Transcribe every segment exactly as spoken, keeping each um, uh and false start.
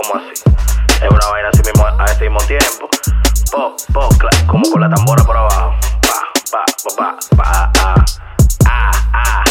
como así. Es una vaina así mismo a ese mismo tiempo. Po, po, cla- como con la tambora por abajo. Pa, pa, pa, pa, pa, ah, ah, ah.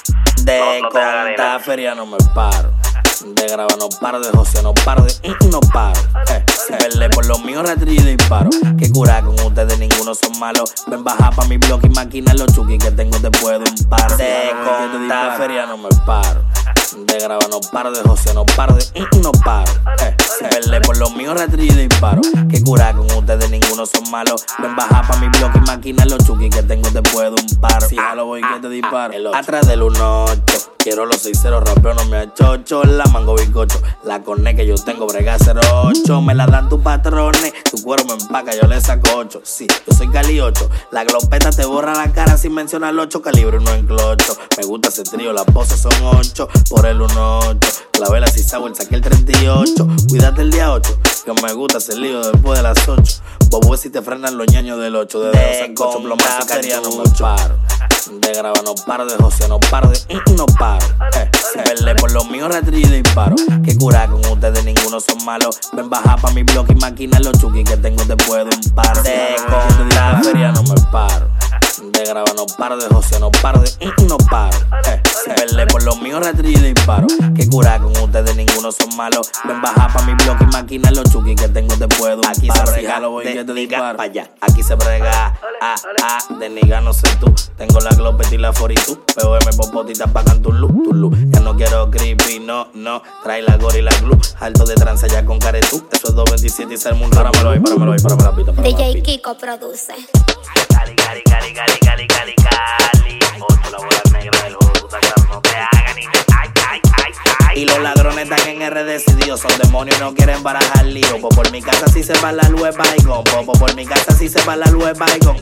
De No, no te hagas ni nada. contar feria no me paro. De grabar no paro, de José no paro, de mm, no paro. Eh, si peleé por los míos, retrillo y disparo. Que cura con ustedes, ninguno son malos. Ven baja pa' mi blog y máquina los chuki que tengo, te puedo un par. De contar feria no me paro. De grabar no paro, de José no paro, de mm, no paro. Eh, si peleé por los míos, retrillo y disparo. Que cura con ustedes, ninguno son malos. Ven baja pa' mi blog y máquina los chuki que tengo, te puedo un par. Si jalo voy que te disparo. Atrás del uno ocho. Quiero los seis cero, rapeo no me achocho. La mango bicocho, la corne que yo tengo, brega cero ocho. Me la dan tus patrones, tu cuero me empaca, yo le saco ocho. Sí, yo soy Cali ocho. La glopeta te borra la cara sin mencionar el ocho. Calibre uno en clocho. Me gusta ese trío, las poses son ocho. Por el uno ocho. La vela si sour, saqué el treinta y ocho. Cuídate el día ocho, que me gusta ese lío después de las ocho. Bobo si te frenan los ñaños del ocho. De dos en cocho, plomazo, feria no me paro. De grabar no paro, de José no paro, de mm, no paro. Eh, si peleé por los míos, retrillo y disparo. Que cura con ustedes, ninguno son malos. Ven baja pa' mi blog y máquina los chuki que tengo, te puedo un par. De contar feria no me paro. De grabar no paro, de José no paro, de mm, no paro. Eh, si peleé por los míos, retrillo y disparo. Que cura con ustedes, ninguno son malos. Ven baja pa' mi blog y máquina los chuki que tengo, te puedo un par. Aquí se brega, lo voy que te disparo. Aquí se brega, ah, ah, de niga no sé tú. Tengo la glopet y la foritú. P O M popotita pagan tu luz, tu luz. Ya no quiero creepy, no, no. Trae la gorila glue. Alto de tranza ya con caretú. Eso es dos veintisiete y se arma un raro. Páramelo ahí, páramelo ahí, páramelo la pista. D J Kiko produce. Cali, cali, cali, cali, cali, cali, cali. Ocho, la bola negra del juego, tú estás claro, no te hagan ni te. Ay, ay, ay, ay. Y los ladrones están en R decididos. Son demonios y no quieren barajar lío. Po por mi casa si se va la luz es baigón. Po por mi casa si se va la luz es baigón.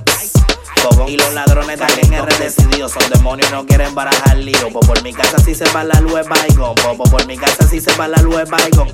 Y los ladrones están en R decididos. Son demonios y no quieren barajar lío. Po por mi casa si se va la luz es baigón. Po por mi casa si se va la luz es baigón.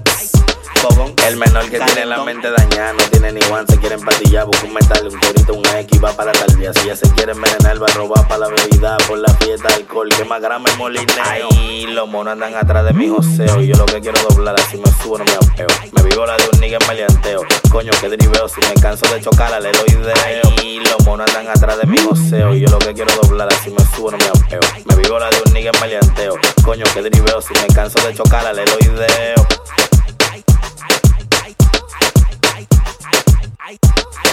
El menor que tiene la mente dañada, no tiene ni guante, se quiere empatillar, busca un metal, un corito, un X, va para la talvia. Si ya se quiere envenenar, va a robar para la bebida, por la fiesta, alcohol, que más grama el molineo. Ay, los monos andan atrás de mi joseo, y yo lo que quiero doblar, así me subo, no me apeo. Me vivo la de un nigga en maleanteo, coño que driveo, si me canso de chocarla, le doy ideo. Ay, los monos andan atrás de mi joseo, y yo lo que quiero doblar, así me subo, no me apeo. Me vivo la de un nigga en maleanteo, coño que driveo, si me canso de chocarla, le doy ideo. Ay, ay, ay, ay, ay.